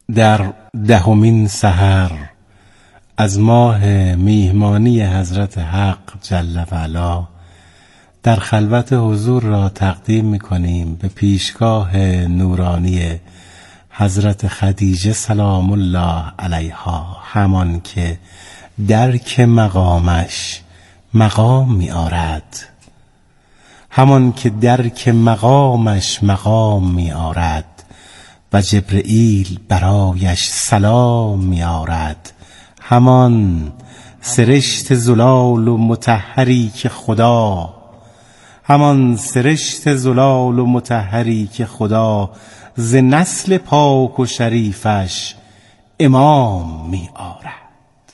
در 10مین سحر از ماه میهمانی حضرت حق جل و علا در خلوت حضور را تقدیم می‌کنیم به پیشگاه نورانی حضرت خدیجه سلام الله علیها، همان که درک مقامش مقام می‌آرد، همان که درک مقامش مقام می‌آرد و جبرئیل برایش سلام می‌آرد، همان سرشت زلال و مطهری که خدا، همان سرشت زلال و مطهری که خدا ز نسل پاک و شریفش امام می آرد.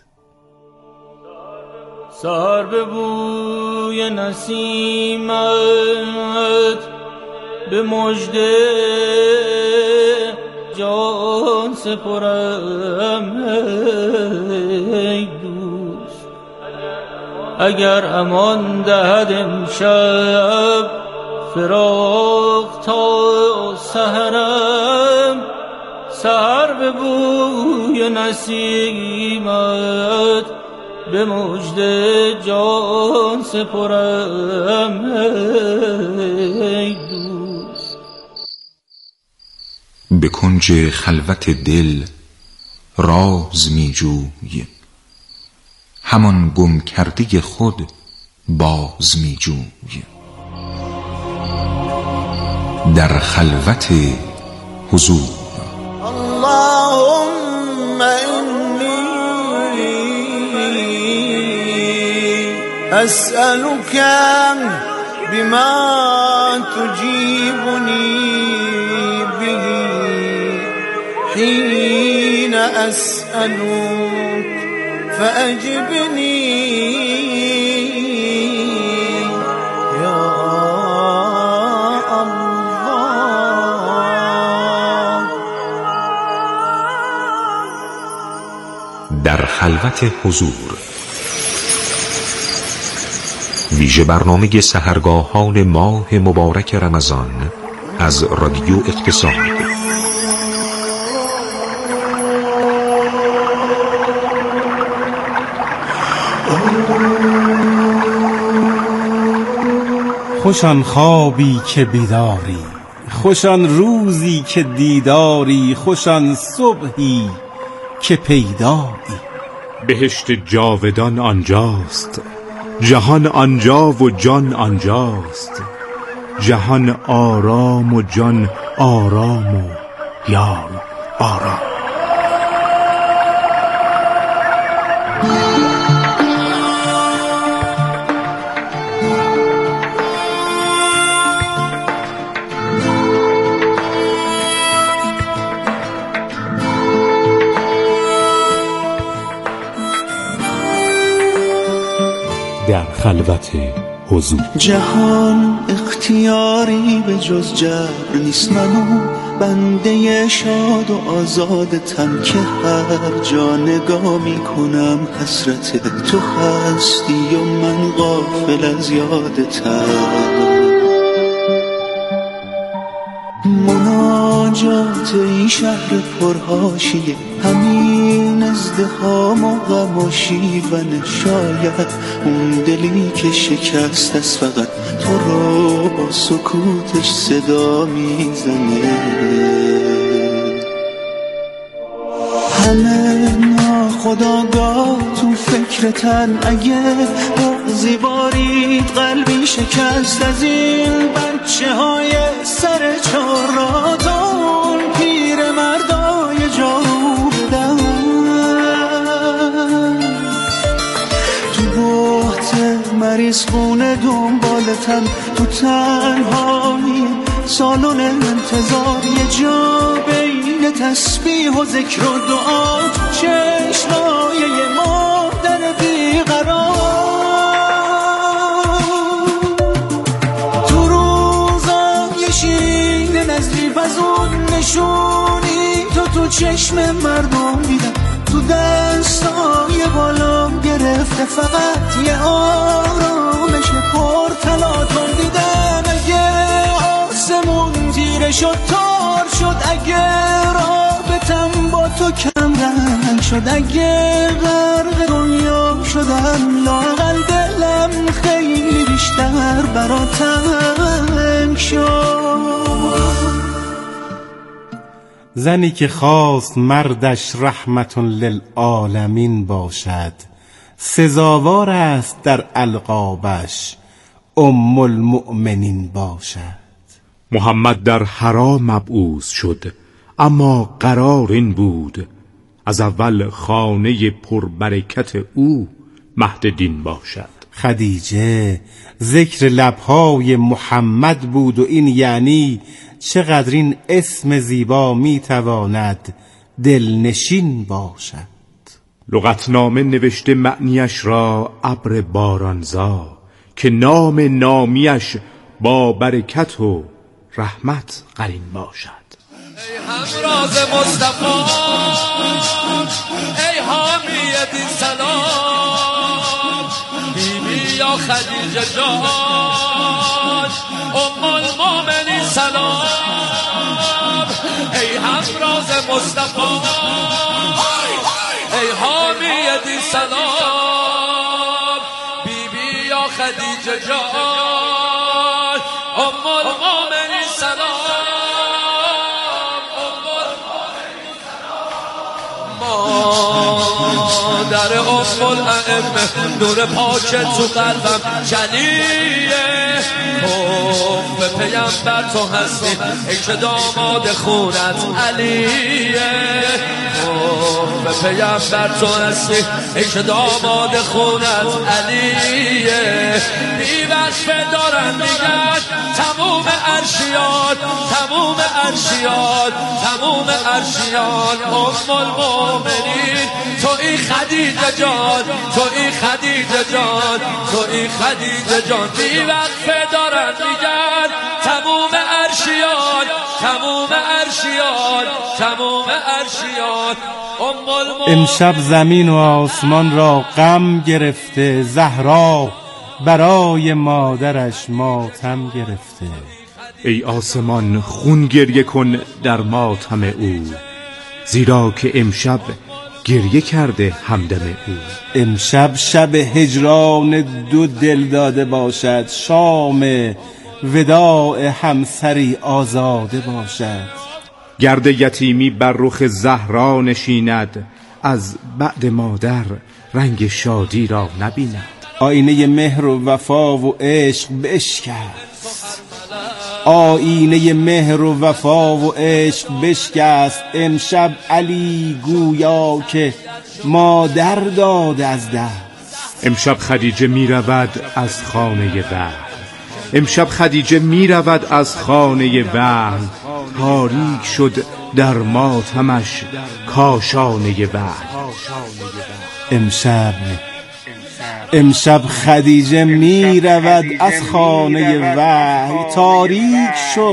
سحر به بوی نسیمت به مژده جان سپرم ای دوست، اگر امان دهد امشب فراق تا سحرم، سحر به بوی نسیمت به مژده جان سپرم ای دوست. به کنج خلوت دل راز می جوی، همان گم کرده خود باز می جوی. در خلوت حضور اللهم انی اسألك بما تجیبنی به حین اسألک فأجبنی یا الله. در خلوت حضور، ویژه برنامه سحرگاهان ماه مبارک رمضان از رادیو اقتصاد. خوشان خوابی که بیداری، خوشان روزی که دیداری، خوشان صبحی که پیدایی. بهشت جاودان آنجاست، جهان آنجا و جان آنجاست، جهان آرام و جان آرام و یار آرام. در خلوت حضور. جهان اختیاری به جز جبر نیست، منو بنده شاد و آزادتم که هر جا نگاه میکنم حسرت تو هستی و من غافل از یادتم. مناجات این شهر پرهاشیه، همین ازدحام و غم و شیون، شاید اون دلی که شکست است فقط تو رو با سکوتش صدا میزنه. همه ناخودآگاه تو فکرتن، اگه بغضی بارید قلبی شکست از این بچه های سر چهارراه، پیر مردای جارو بدن تو بحت مریض خونه دنبالتن، تو تنهایی سالن انتظار، یه جا بین تسبیح و ذکر و دعا، چشمای مادر بیقرار. تو روزا یه شین نظریف از اون نشونی تو چشم مردم دیدم، تو دستای بالام گرفته فقط یه آرامش پرتلاطم دیدم. اگه آسمون تیره شد تار شد، اگه رابطم با تو کم رنگ شد، اگه غرق دنیا شدم لااقل دلم خیلی بیشتر برا تنگ شد. زنی که خواست مردش رحمت للعالمین باشد، سزاوار است در القابش ام المؤمنین باشد. محمد در حرا مبعوث شد، اما قرار این بود از اول خانه پربرکت او مهد دین باشد. خدیجه ذکر لبهای محمد بود و این یعنی چقدر این اسم زیبا میتواند دلنشین باشد. لغتنامه نوشته معنیش را ابر بارانزا، که نام نامیش با برکت و رحمت قرین باشد. ای همراز مصطفی، ای حامی دین سلام، بیبی یا خدیجه جان ام المؤمنین سلام. ای همراز مصطفی، ای حامی دین سلام، بیبی یا خدیجه جان ام المؤمنین سلام. در ام الائمه نور پاک تو قلبم جلیه، به پیامبر تو هستی ای که داماد خونت علیه، به پیامبر تو هستی ای که داماد خونت علیه. بی وقفه دارن میگن تموم عرشیان، تموم عرشیان، تموم عرشیان ام المؤمنین توی خدیجه جان، توی خدیجه جان، توی خدیجه جان. بی وقفه دارن میگن تموم عرشیان، تموم عرشیان، تموم عرشیان ام المؤمنین. امشب زمین و آسمان را غم گرفته، زهرا برای مادرش ماتم گرفته. ای آسمان خون گریه کن در ماتم او، زیرا که امشب گریه کرده همدم او. امشب شب هجران دو دل داده باشد، شام وداع همسری آزاده باشد. گرد یتیمی بر رخ زهرا نشیند، از بعد مادر رنگ شادی را نبیند. آینه مهر و وفا و عشق بشکست، آینه مهر و وفا و عشق بشکست. امشب علی گویا که مادر داد از دست. امشب خدیجه می رود از خانه وحی، امشب خدیجه می رود از خانه وحی. تاریک شد در ماتمش کاشانه وحی. امشب خدیجه می رود از خانه وحی. تاریک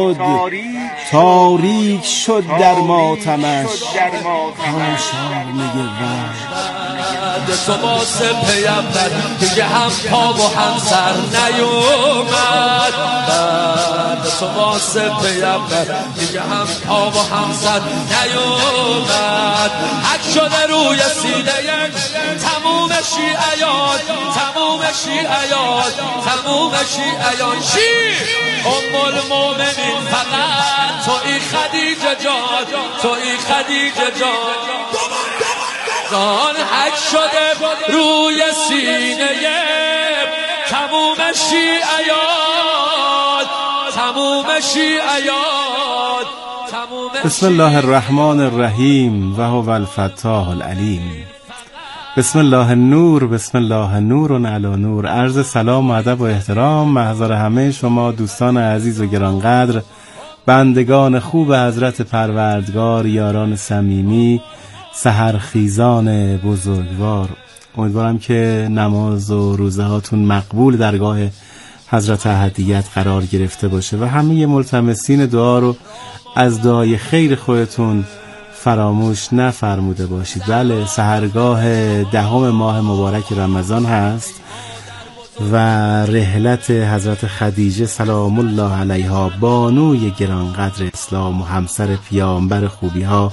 شد در ماتمش کاشانه وحی. تو واسه پیامبر دیگه هم پا و هم سر نیومد، بعد تو واسه پیامبر دیگه هم پا و هم سر نیومد. حق شده روی سینه تموم شیعیان، تموم شیعیان، تموم شیعیان. ام المؤمنین فقط توی خدیجه جان، توی خدیجه جان. جان حق شده روی سینه تموم شیعیان، تموم شیعیان، تموم. بسم الله الرحمن الرحیم و هو الفتاح العلیم. بسم الله نور، بسم الله نور علی نور. عرض سلام و ادب و احترام محضر همه شما دوستان عزیز و گرانقدر، بندگان خوب حضرت پروردگار، یاران صمیمی، سحرخیزان بزرگوار. امیدوارم که نماز و روزه هاتون مقبول درگاه حضرت احدیت قرار گرفته باشه و همه ملتمسین دعا رو از دعای خیر خودتون فراموش نفرموده باشید. بله، سحرگاه 10 ماه مبارک رمضان هست و رحلت حضرت خدیجه سلام الله علیها، بانوی گرانقدر اسلام و همسر پیامبر خوبی ها،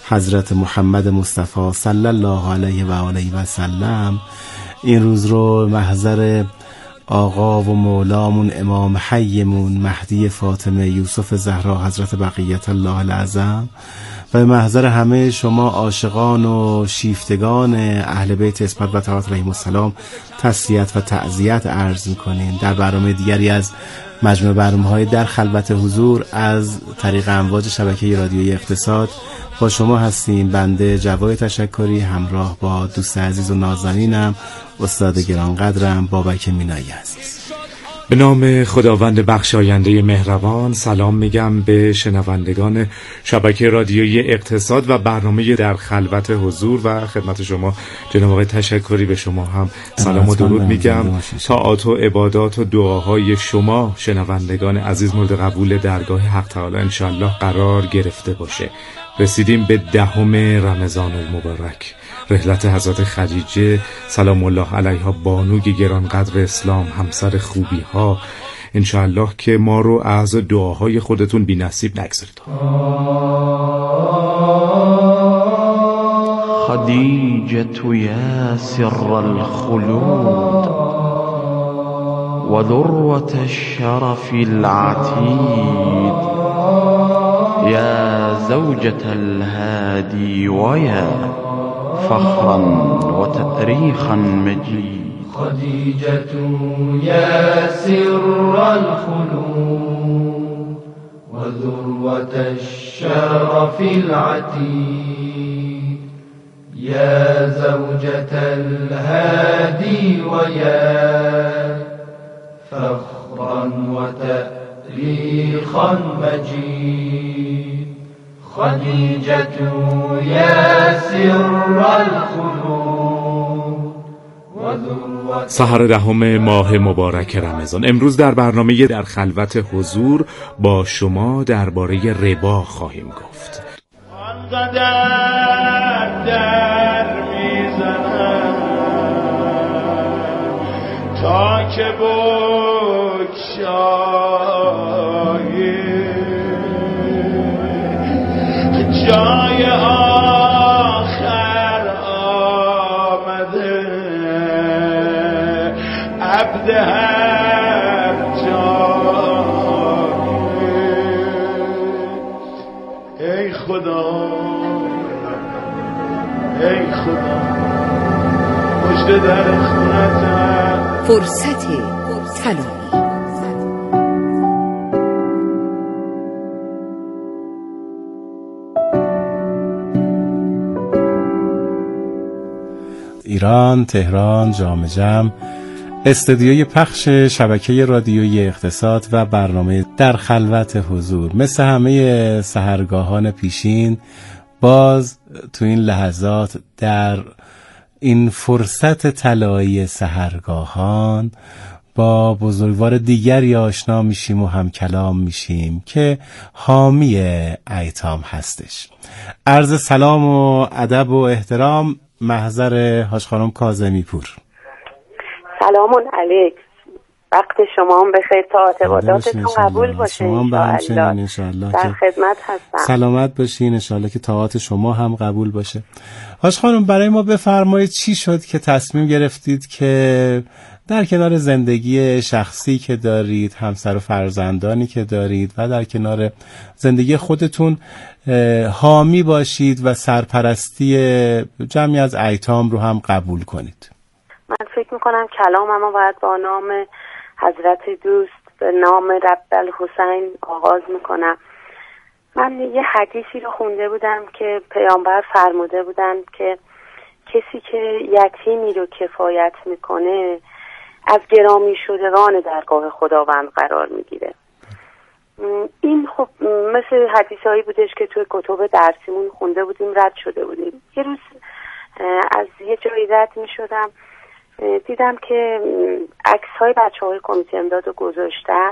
حضرت محمد مصطفی صلی الله علیه و آله و سلم. این روز رو محضر آقا و مولامون امام حیمون مهدی فاطمه یوسف زهرا حضرت بقیت الله العظم و محضر همه شما عاشقان و شیفتگان اهل بیت اسمت و طاهرات علیهم السلام تسلیت و تعزیت عرض می‌کنیم در برنامه دیگری از مجموعه برنامه‌های در خلوت حضور از طریق امواج شبکه رادیویی اقتصاد. با شما هستیم بنده جواد تشکری همراه با دوست عزیز و نازنینم استاد گرانقدرم بابک مینایی عزیز. به نام خداوند بخشاینده مهربان سلام میگم به شنوندگان شبکه رادیویی اقتصاد و برنامه در خلوت حضور و خدمت شما جناب آقای تشکری به شما هم سلام و درود میگم. طاعات و عبادات و دعاهای شما شنوندگان عزیز مورد قبول درگاه حق تعالی انشالله قرار گرفته باشه. رسیدیم به 10 رمضان المبارک، رحلت حضرت خدیجه سلام الله علیها بانوی گرانقدر اسلام، همسر خوبی ها. انشاءالله که ما رو از دعاهای خودتون بی نصیب نگذارید. خدیجه یا سر الخلود و ذروة الشرف العتید یا زوجة الهادی و یا فخرا و تأریخا مجید. خدیجة یا سر الخلود و ذروة الشرف العتید یا زوجة الهادی و یا فخرا و تأریخا مجید. خدیجة یا سر الخلود و ذروة. سحر 10 ماه مبارک رمضان. امروز در برنامه در خلوت حضور با شما درباره ربا خواهیم گفت. آنقدر در میزنم تا که بگشایی جای آخر آمده عبد هر جای. ای خدا ای خدا مژده در خونتم. فرصت طلایی. ایران، تهران، جام جم، استودیوی پخش شبکه رادیویی اقتصاد و برنامه در خلوت حضور. مثل همه سحرگاهان پیشین باز تو این لحظات در این فرصت طلایی سحرگاهان با بزرگوار دیگری آشنا میشیم و هم کلام میشیم که حامی ایتام هستش. عرض سلام و ادب و احترام محضر حاج خانم کاظمی پور. سلام علیک، وقت شما هم بخیر، طاعت عباداتتون قبول باشه انشاءالله. در خدمت هستم. سلامت باشین انشاءالله که طاعت شما هم قبول باشه. حاج خانم برای ما بفرمایید چی شد که تصمیم گرفتید که در کنار زندگی شخصی که دارید، همسر و فرزندانی که دارید و در کنار زندگی خودتون حامی باشید و سرپرستی جمعی از ایتام رو هم قبول کنید؟ من فکر میکنم کلامم باید با نام حضرت دوست به نام رب الحسین آغاز میکنم. من یه حدیثی رو خونده بودم که پیامبر فرموده بودن که کسی که یتیمی رو کفایت میکنه از گرامی شدگان درگاه خداوند قرار میگیره. این خب مثل حدیثایی بودش که توی کتب درسیمون خونده بودیم، رد شده بودیم. یه روز از یه جایی رد میشدم، دیدم که عکس‌های بچه‌های کمیته امداد رو گذاشتن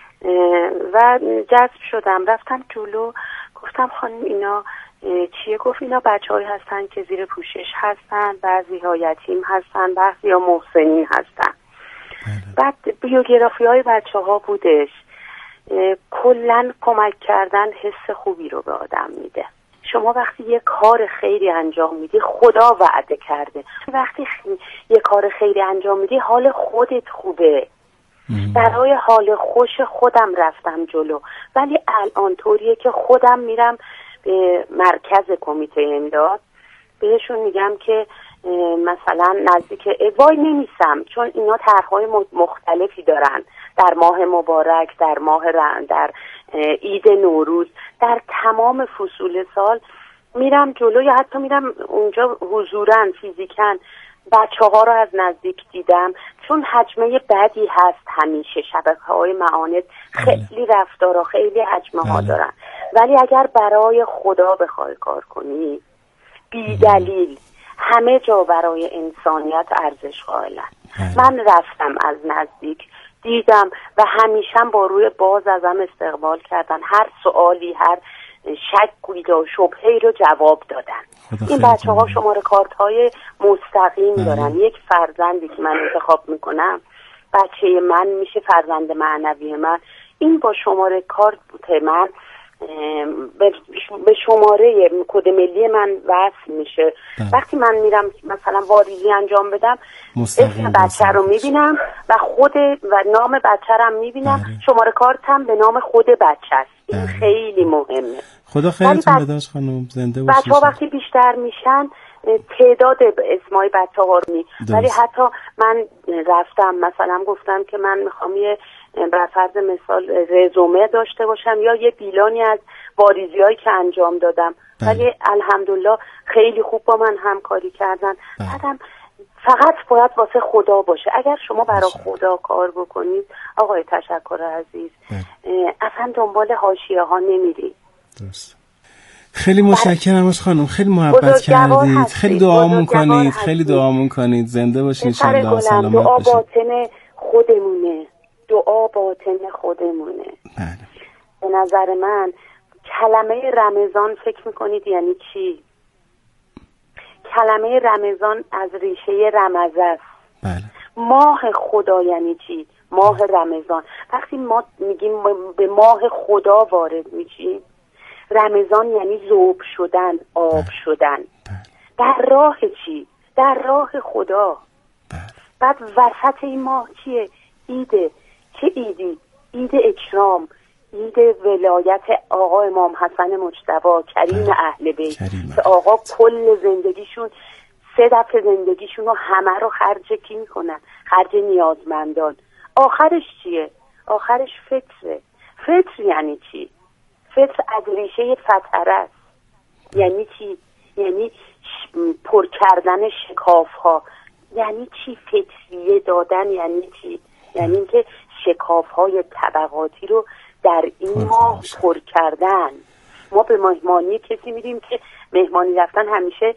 و جذب شدم. رفتم جلو، گفتم خانم اینا چیه؟ گفت اینا بچه‌هایی هستن که زیر پوشش هستن، بعضی‌ها یتیم هستن، بعضی‌ها محسنین هستن. بعد بیوگرافی‌های بچه‌ها بودش. کلاً کمک کردن حس خوبی رو به آدم میده. شما وقتی یه کار خیری انجام میدی خدا وعده کرده. وقتی یه کار خیری انجام میدی حال خودت خوبه. برای حال خوش خودم رفتم جلو، ولی الان طوریه که خودم میرم به مرکز کمیته امداد، بهشون میگم که مثلا نزدیک وای نمیسم، چون اینا طرح‌های مختلفی دارن در ماه مبارک، در ماه در عید نوروز، در تمام فصول سال میرم جلو، یا حتی میرم اونجا حضوراً فیزیکاً بچه‌ها رو از نزدیک دیدم، چون حجمه بدی هست همیشه شبکه‌های معاند خیلی رفتار و خیلی حجمه ها دارن، ولی اگر برای خدا بخوای کار کنی بی دلیل همه جا برای انسانیت ارزش قائلن. من رفتم از نزدیک دیدم و همیشه با روی باز ازم استقبال کردن، هر سوالی هر شکی و شبهه‌ای رو جواب دادن. این بچه‌ها شماره کارت‌های مستقیم دارن. یک فرزندی که من انتخاب میکنم بچه من میشه فرزند معنوی من، این با شماره کارت من به شماره کد ملی من وصل میشه. وقتی من میرم مثلا واریزی انجام بدم اسم بچه رو میبینم و نام بچه رو میبینم، شماره کارتم به نام خود بچه است. این خیلی مهمه. خدا خیرتون بداش خانم، زنده باشید. بچه‌ها وقتی بیشتر میشن تعداد اسمای بچه‌ها رو ولی حتی من رفتم مثلا گفتم که من میخوام یه بر فرض مثال رزومه داشته باشم یا یه بیلانی از واریزی‌هایی که انجام دادم، ولی الحمدلله خیلی خوب با من همکاری کردن. بعدم فقط باید واسه خدا باشه. اگر شما برای خدا کار بکنید آقای تشکر عزیز اصلا دنبال حاشیه‌ها نمیری. درست. خیلی متشکرم از خانم، خیلی محبت کردید، خیلی دعامون کنید، خیلی دعامون کنید، زنده باشید ان شاءالله، سلامت باشید. دعا باطن خودمونه، دعا باطن خودمونه. بله. به نظر من کلمه رمضان فکر میکنید یعنی چی؟ کلمه رمضان از ریشه رمزه است. بله. ماه خدا یعنی چی؟ ماه رمضان. وقتی ما میگیم به ماه خدا وارد میشیم، رمضان یعنی ذوب شدن، آب شدن. در راه چی؟ در راه خدا. بعد وسط این ماه چیه؟ ایده. چه ایدی؟ اید اکرام، اید ولایت آقا امام حسن مجتبی کریم اهل بیت که آقا کل زندگیشون 3 دفعه زندگیشون رو همه رو خرج کی میکنن؟ خرج نیازمندان. آخرش چیه؟ آخرش فطره. فطر یعنی چی؟ فطر از ریشه فطره است. یعنی چی؟ یعنی پر کردن شکاف ها. یعنی چی فطریه دادن؟ یعنی چی؟ یعنی اینکه شکاف های طبقاتی رو در این ماه پر کردن. ما به مهمانی کسی میریم که مهمانی رفتن همیشه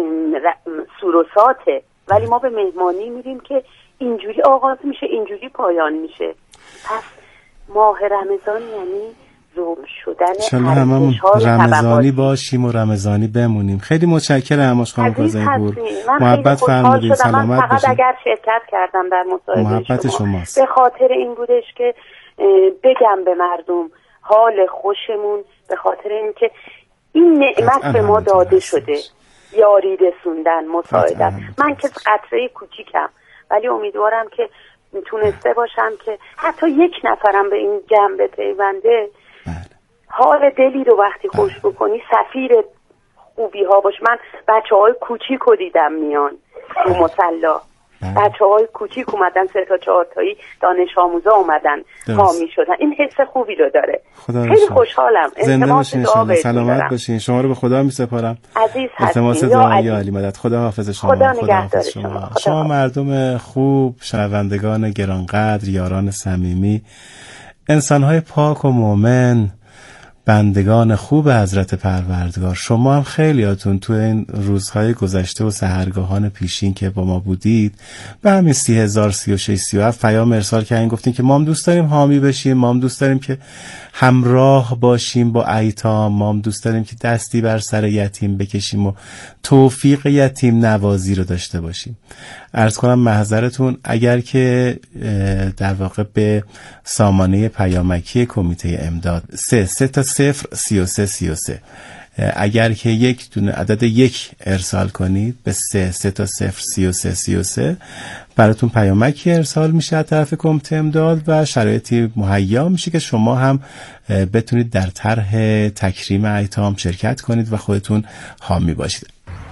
سوروساته، ولی ما به مهمانی میریم که اینجوری آغاز میشه اینجوری پایان میشه. پس ماه رمضان یعنی ذوب شدن هممون رمضانی باشیم و رمضانی بمونیم. خیلی متشکرم همش خانم کاظمی. محبت فرمودید، سلامت باشید. فقط اگر شرکت کردم در مصاحبه محبت شماست. به خاطر این بودش که بگم به مردم حال خوشمون، به خاطر اینکه این نعمت به ما داده شده، یاری رسوندن، مساعدت. من که قطره کوچیکم، ولی امیدوارم که تونسته باشم که حتی یک نفرم به این جمع بپیونده. حال دلی رو وقتی خوش بکنی سفیر خوبی ها باش. من بچه های کوچیک رو دیدم میان رو مصلا، بچه های کوچیک اومدن 3 تا 4 تایی دانش آموزا اومدن حامی شدن. این حس خوبی رو داره. خیلی خوشحالم. زنده باشین، سلامت باشین. شما رو به خدا می سپارم. عزیز التماس دعای علی مدد. خدا حافظ شما. خدا نگهدار شما. شما مردم خوب، شنوندگان گرانقدر، یاران صمیمی، انسان‌های پاک و مؤمن، بندگان خوب حضرت پروردگار، شما هم خیلیاتون تو این روزهای گذشته و سحرگاهان پیشین که با ما بودید به همین 30,000 36 37 پیام ارسال کردین، گفتین که ما هم دوست داریم حامی بشیم، ما هم دوست داریم که همراه باشیم با ایتام، ما هم دوست داریم که دستی بر سر یتیم بکشیم و توفیق یتیم نوازی رو داشته باشیم. عرض کنم محضرتون اگر که در واقع به سامانه پیامکی کمیته امداد 3 تا 0 33 33 اگر که یک دونه عدد 1 ارسال کنید به 3 تا 0 33 براتون پیامکی ارسال میشه از طرف کمیته امداد و شرایطی مهیا میشه که شما هم بتونید در طرح تکریم ایتام شرکت کنید و خودتون حامی باشید.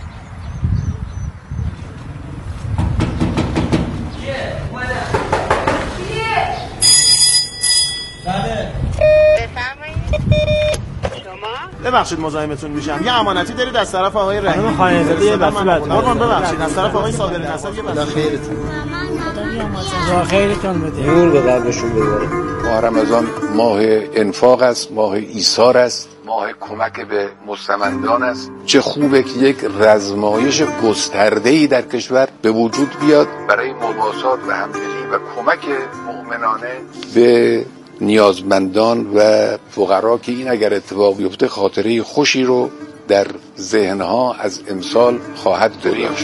ببخشید مزاحمتون میشم. یه امانتی دارید از طرف آقای رحیمی. خانه‌زاده یه بسیط. قربان ببخشید از طرف آقای صابری نصر یه بسیط. خیرتون. خدا خیرتون بده. نور به قلبشون ببره. ماه رمضان ماه انفاق است، ماه ایثار است، ماه کمک به مستمندان است. چه خوبه که یک رزمایش گسترده‌ای در کشور به وجود بیاد برای مواسات و همدلی و کمک مؤمنانه به نیازمندان و فقرا که این اگر اتفاق بیفته خاطره خوشی رو در ذهنها از امسال خواهد گذاشت.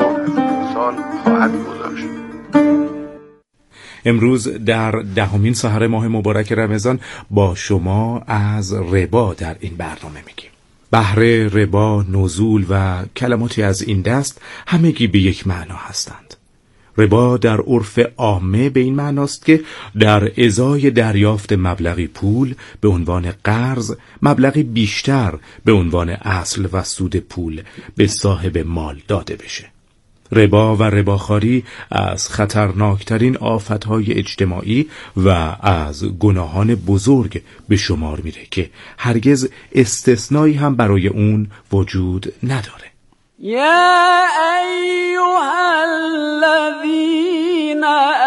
امروز در 10مین سحر ماه مبارک رمضان با شما از ربا در این برنامه میگیم. بهره، ربا، نزول و کلماتی از این دست همگی به یک معنا هستند. ربا در عرف عامه به این معناست که در ازای دریافت مبلغی پول به عنوان قرض، مبلغی بیشتر به عنوان اصل و سود پول به صاحب مال داده بشه. ربا و رباخواری از خطرناکترین آفتهای اجتماعی و از گناهان بزرگ به شمار میره که هرگز استثنایی هم برای اون وجود نداره. یا ایها الذین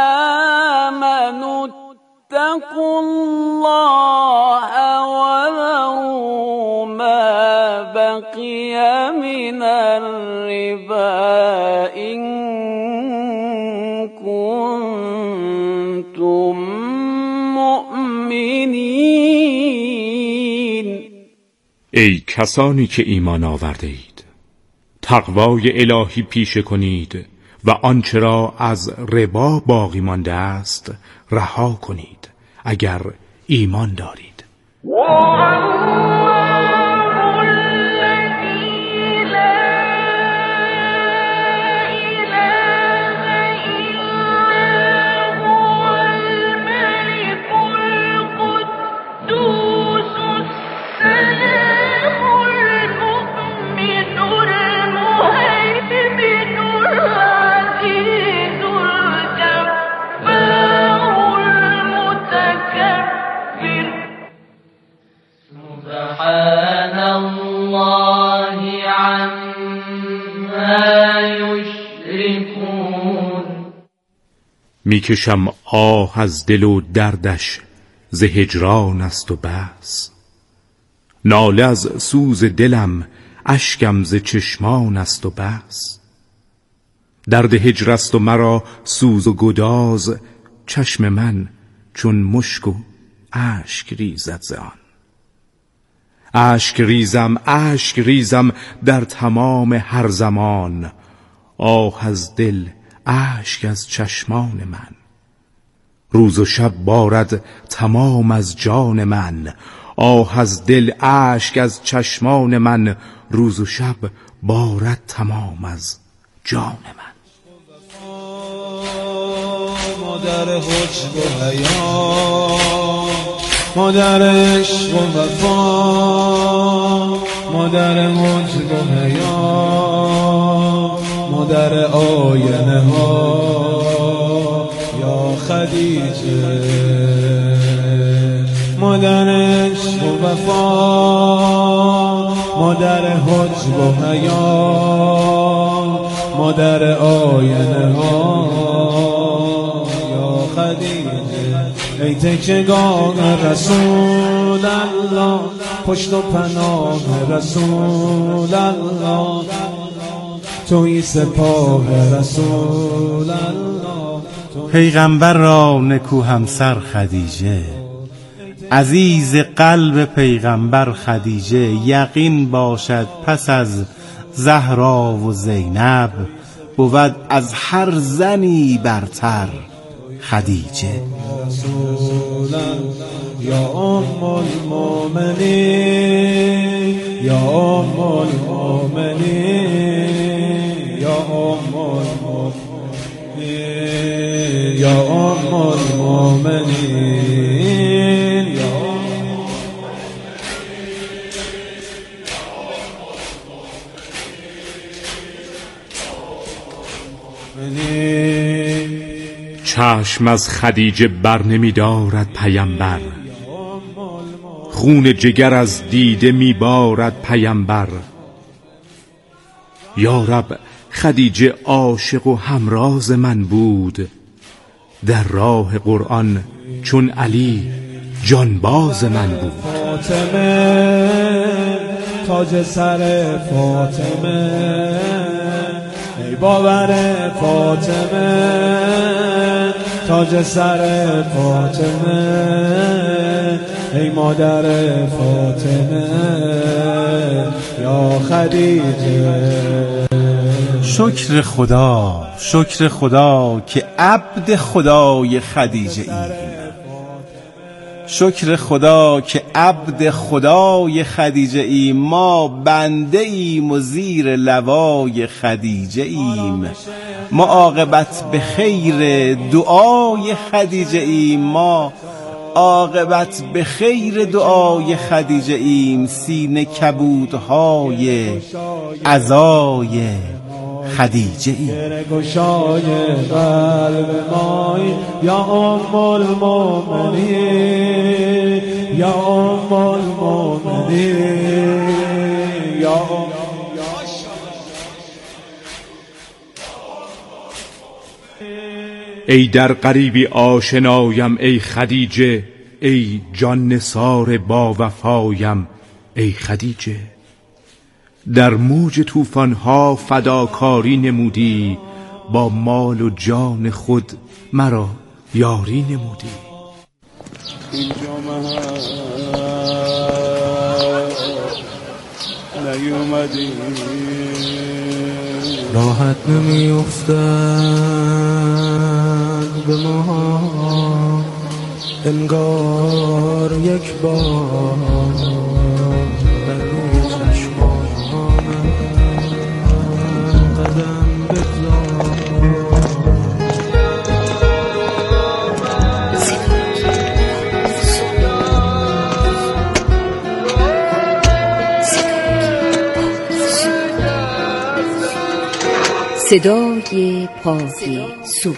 آمنوا اتقوا الله وذروا ما بقی من الربا إن كنتم مؤمنین. ای کسانی که ایمان آورده اید، تقوای الهی پیشه کنید و آنچه را از ربا باقی مانده است رها کنید اگر ایمان دارید. میکشم آه از دل و دردش ز هجران است و بس، ناله از سوز دلم اشکم ز چشمان است و بس. درد هجر است و مرا سوز و گداز، چشم من چون مشک و اشک ریزد ز آن. اشک ریزم در تمام هر زمان، آه از دل اشک از چشمان من. روز و شب بارد تمام از جان من، آه از دل اشک از چشمان من. روز و شب بارد تمام از جان من. مادر حجب و حیا، مادر عشق و وفا، مادر حجب و حیا، مادر آینه ها یا خدیجه. مادر عشق و وفا، مادر حجب و حیا، مادر آینه ها یا خدیجه. ای تکیه‌گاه رسول الله، پشت و پناه رسول الله، توی سپاه رسول الله. پیغمبر را نکو همسر خدیجه، عزیز قلب پیغمبر خدیجه. یقین باشد پس از زهرا و زینب، بود از هر زنی برتر خدیجه. یا ام المؤمنین یا ام المؤمنین یا ام المؤمنین یا ام المؤمنین یا چشم از خدیجه بر نمی دارد پیمبر، خون جگر از دیده می بارد پیمبر. یا رب خدیجه عاشق و همراز من بود، در راه قرآن چون علی جانباز من بود. فاطمه تاج سر فاطمه، ای باور فاطمه تاج سر فاطمه، ای مادر فاطمه یا خدیجه. شکر خدا که عبد خدای خدیجه ایم، شکر خدا که عبد خدای خدیجه ایم، ما بنده ایم و زیر لوای خدیجه ایم. ما عاقبت به خیر دعای خدیجه ایم، ما عاقبت به خیر دعای خدیجه ایم. سینه کبودهای عزای خدیجه ایم. گشای قلب مای یا ام المؤمنین یا ام المؤمنین یا ام. ای در غریبی آشنایم ای خدیجه، ای جان نثار با وفایم ای خدیجه. در موج طوفان‌ها فداکاری نمودی، با مال و جان خود مرا یاری نمودی. نیومدی راحت نمیافتد به ما، انگار یک بار در روی چشمان قدم بگذار. صدای پای صبح.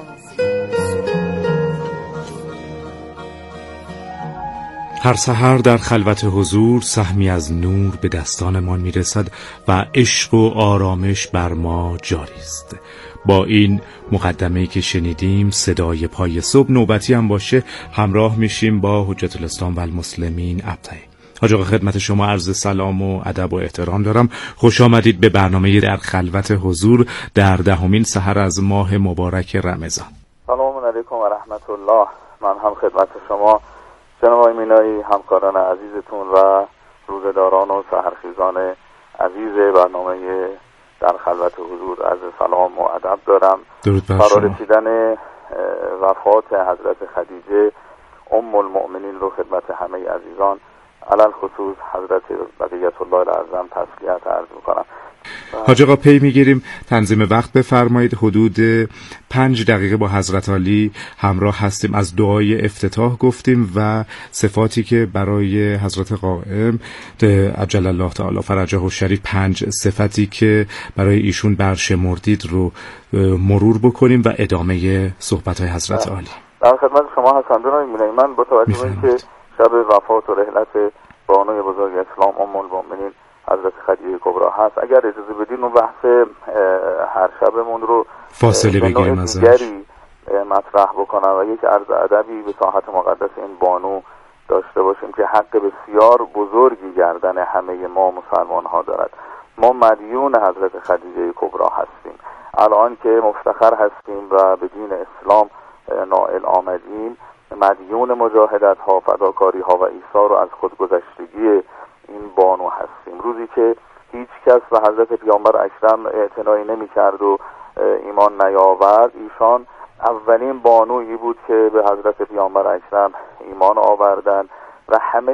هر سحر در خلوت حضور سهمی از نور به دستانمان میرسد و عشق و آرامش بر ما جاری است. با این مقدمه‌ای که شنیدیم، صدای پای صبح نوبتی هم باشه همراه میشیم با حجت الاسلام و المسلمین ابطحی. حاج آقا خدمت شما عرض سلام و ادب و احترام دارم. خوش آمدید به برنامه در خلوت حضور در 10مین سحر از ماه مبارک رمضان. سلام علیکم و رحمت الله. من هم خدمت شما جناب آقای مینایی، همکاران عزیزتون و روزداران و سحرخیزان عزیز برنامه در خلوت حضور عرض سلام و ادب دارم. فرارسیدن وفات حضرت خدیجه ام المؤمنین رو خدمت همه عزیزان علل خصوص حضرت بقیت الله الاعظم تسلیت عرض میکنم. حاج آقا پی میگیریم تنظیم وقت بفرمایید. حدود 5 دقیقه با حضرت علی همراه هستیم. از دعای افتتاح گفتیم و صفاتی که برای حضرت قائم عجل الله تعالی فرجه الشریف 5 صفتی که برای ایشون برشمردید رو مرور بکنیم و ادامه صحبت های حضرت علی. در خدمت شما هستم جناب مینایی. من با توجه به اینکه شب وفات و رحلت بانوی بزرگ اسلام ام المؤمنین حضرت خدیجه کبرا هست، اگر اجازه بدین اون بحث هر شبمون رو فاصله بگیریم ازش مطرح بکنم و یک عرض ادبی به ساحت مقدس این بانو داشته باشیم که حق بسیار بزرگی گردن همه ما مسلمان ها دارد. ما مدیون حضرت خدیجه کبرا هستیم. الان که مفتخر هستیم و به دین اسلام نائل آمدیم، مدیون مجاهدت ها، فداکاری ها و ایثار و از خودگذشتگی این بانو هستیم. روزی که هیچ کس به حضرت پیامبر اکرم اعتنایی نمی کرد و ایمان نیاورد، ایشان اولین بانویی بود که به حضرت پیامبر اکرم ایمان آوردند و همه